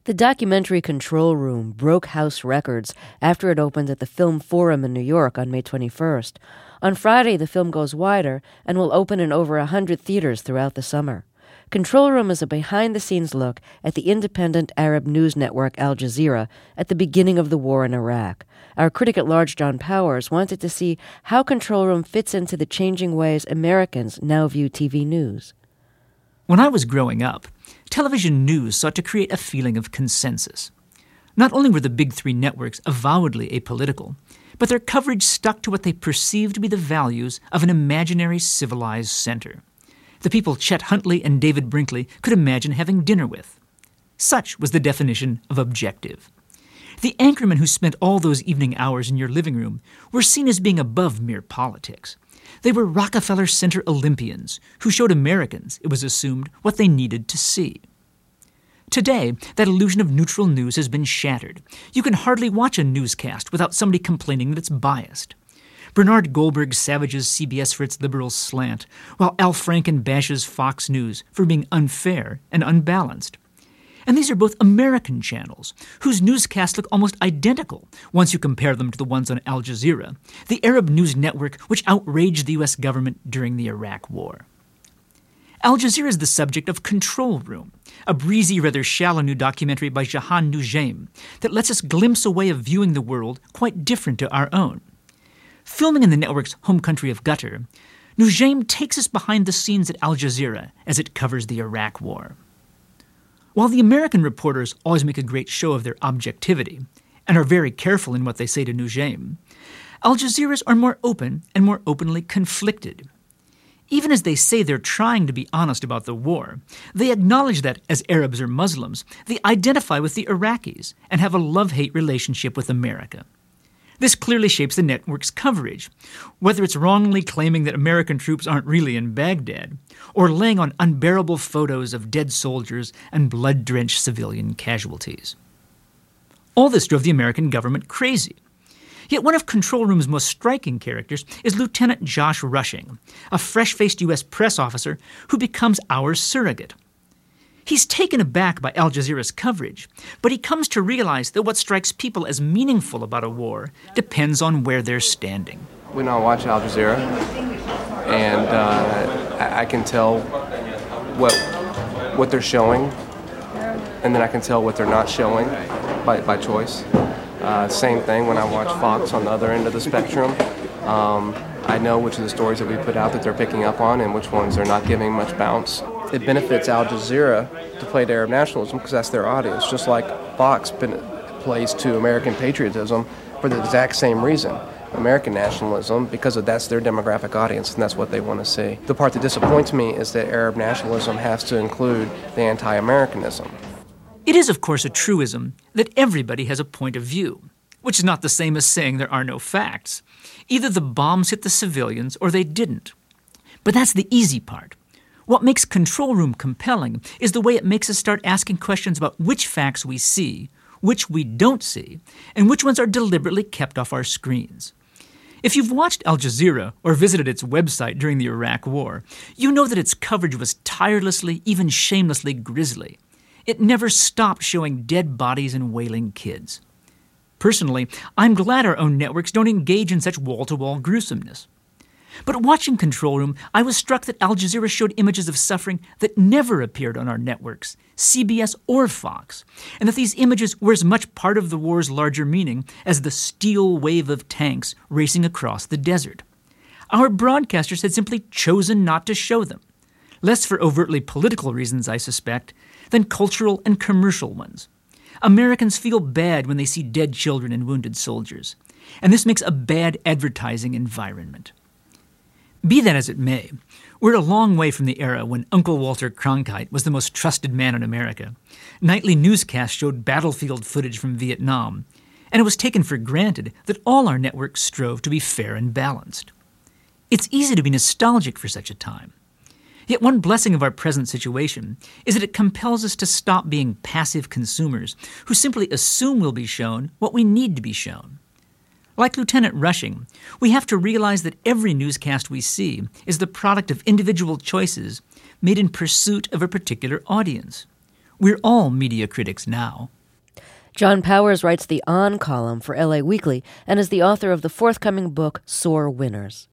The documentary Control Room broke house records after it opened at the Film Forum in New York on May 21st. On Friday, the film goes wider and will open in over 100 theaters throughout the summer. Control Room is a behind-the-scenes look at the independent Arab news network Al Jazeera at the beginning of the war in Iraq. Our critic at large, John Powers, wanted to see how Control Room fits into the changing ways Americans now view TV news. When I was growing up, television news sought to create a feeling of consensus. Not only were the big three networks avowedly apolitical, but their coverage stuck to what they perceived to be the values of an imaginary civilized center. The people Chet Huntley and David Brinkley could imagine having dinner with. Such was the definition of objective. The anchormen who spent all those evening hours in your living room were seen as being above mere politics. They were Rockefeller Center Olympians who showed Americans, it was assumed, what they needed to see. Today, that illusion of neutral news has been shattered. You can hardly watch a newscast without somebody complaining that it's biased. Bernard Goldberg savages CBS for its liberal slant, while Al Franken bashes Fox News for being unfair and unbalanced. And these are both American channels, whose newscasts look almost identical once you compare them to the ones on Al Jazeera, the Arab news network which outraged the U.S. government during the Iraq War. Al Jazeera is the subject of Control Room, a breezy, rather shallow new documentary by Jahan Noujaim that lets us glimpse a way of viewing the world quite different to our own. Filming in the network's home country of Qatar, Noujaim takes us behind the scenes at Al Jazeera as it covers the Iraq War. While the American reporters always make a great show of their objectivity and are very careful in what they say to Noujaim, Al Jazeera's are more open and more openly conflicted. Even as they say they're trying to be honest about the war, they acknowledge that, as Arabs or Muslims, they identify with the Iraqis and have a love-hate relationship with America. This clearly shapes the network's coverage, whether it's wrongly claiming that American troops aren't really in Baghdad, or laying on unbearable photos of dead soldiers and blood-drenched civilian casualties. All this drove the American government crazy. Yet one of Control Room's most striking characters is Lieutenant Josh Rushing, a fresh-faced U.S. press officer who becomes our surrogate. He's taken aback by Al Jazeera's coverage, but he comes to realize that what strikes people as meaningful about a war depends on where they're standing. When I watch Al Jazeera, and I can tell what they're showing, and then I can tell what they're not showing by choice. Same thing when I watch Fox on the other end of the spectrum. I know which of the stories that we put out that they're picking up on and which ones they're not giving much bounce. It benefits Al Jazeera to play to Arab nationalism because that's their audience, just like Fox plays to American patriotism for the exact same reason. American nationalism, because that's their demographic audience and that's what they want to see. The part that disappoints me is that Arab nationalism has to include the anti-Americanism. It is, of course, a truism that everybody has a point of view, which is not the same as saying there are no facts. Either the bombs hit the civilians or they didn't. But that's the easy part. What makes Control Room compelling is the way it makes us start asking questions about which facts we see, which we don't see, and which ones are deliberately kept off our screens. If you've watched Al Jazeera or visited its website during the Iraq War, you know that its coverage was tirelessly, even shamelessly grisly. It never stopped showing dead bodies and wailing kids. Personally, I'm glad our own networks don't engage in such wall-to-wall gruesomeness. But watching Control Room, I was struck that Al Jazeera showed images of suffering that never appeared on our networks, CBS or Fox, and that these images were as much part of the war's larger meaning as the steel wave of tanks racing across the desert. Our broadcasters had simply chosen not to show them, less for overtly political reasons, I suspect, than cultural and commercial ones. Americans feel bad when they see dead children and wounded soldiers, and this makes a bad advertising environment. Be that as it may, we're a long way from the era when Uncle Walter Cronkite was the most trusted man in America. Nightly newscasts showed battlefield footage from Vietnam, and it was taken for granted that all our networks strove to be fair and balanced. It's easy to be nostalgic for such a time. Yet one blessing of our present situation is that it compels us to stop being passive consumers who simply assume we'll be shown what we need to be shown. Like Lieutenant Rushing, we have to realize that every newscast we see is the product of individual choices made in pursuit of a particular audience. We're all media critics now. John Powers writes the On column for LA Weekly and is the author of the forthcoming book, Sore Winners.